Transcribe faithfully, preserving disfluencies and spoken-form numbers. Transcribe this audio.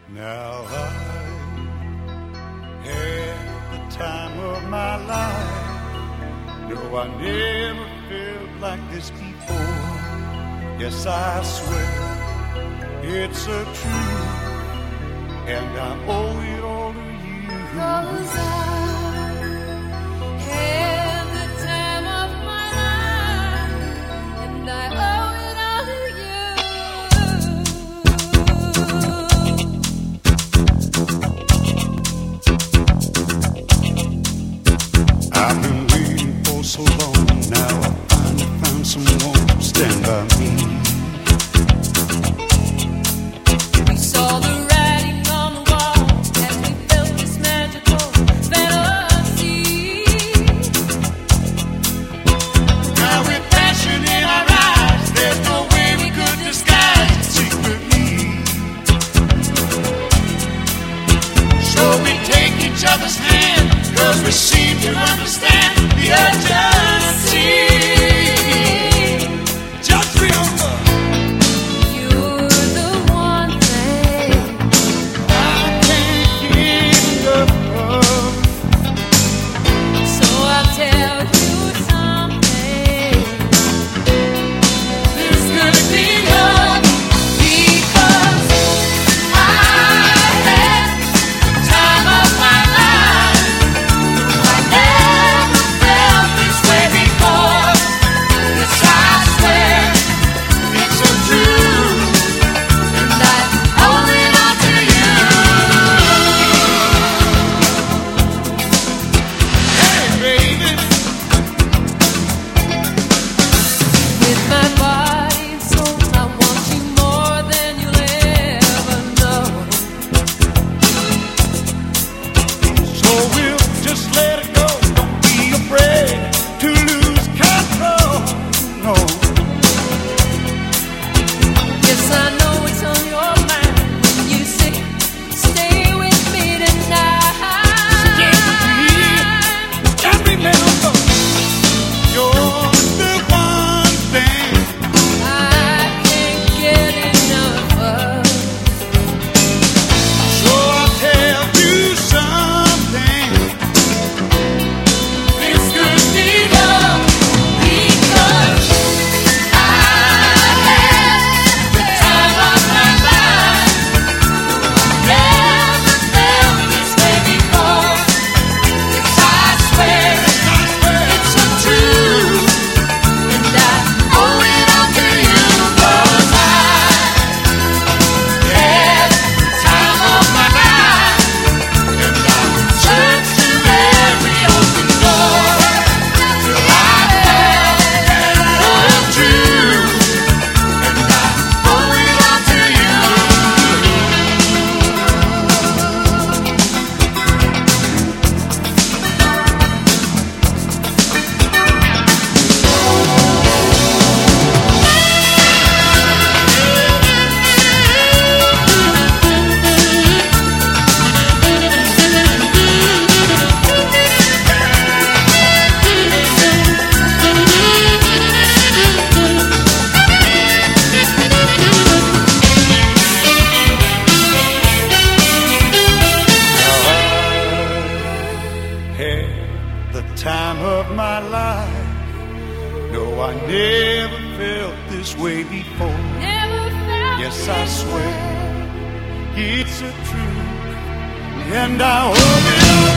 Now I had the time of my life. No, I never felt like this before. Yes, I swear it's a truth, and I owe it all to you. 'Cause I had the time of my life, and I owe it all to you. I've been waiting for so long. Now I finally found someone to stand by me. We saw the writing on the wall as we felt this magical fantasy. Now with passion in our eyes, there's no way we could disguise it secretly. So we take each other's hand, 'cause we seem to understand the urgency. Just remember, You're the one thing I can't get enough of. So I'll tell you something. This could be love, Because I had the time of my life. I never felt this way before. Yes, I swear it's a truth. and I owe it all to you. Hey, baby. With my body and soul, I want you more than you'll ever know. So we'll just let it go. Don't be afraid to lose control. No, Yes, I know it's on your mind when you say, stay with me tonight. and remember, you're the one thing I can't get enough of. So I'll tell you something. This could be love, Because I had the time of my life. Never felt this way before. Yes, I swear I swear. it's a truth, and I owe it all to you. 'Cause I had the time of my life, and I searched through every open door till I found the truth, and I owe it all to you. Had the time of my life. No, I never felt this way before. Never felt Yes, I this swear way. it's a truth, and I hope it all.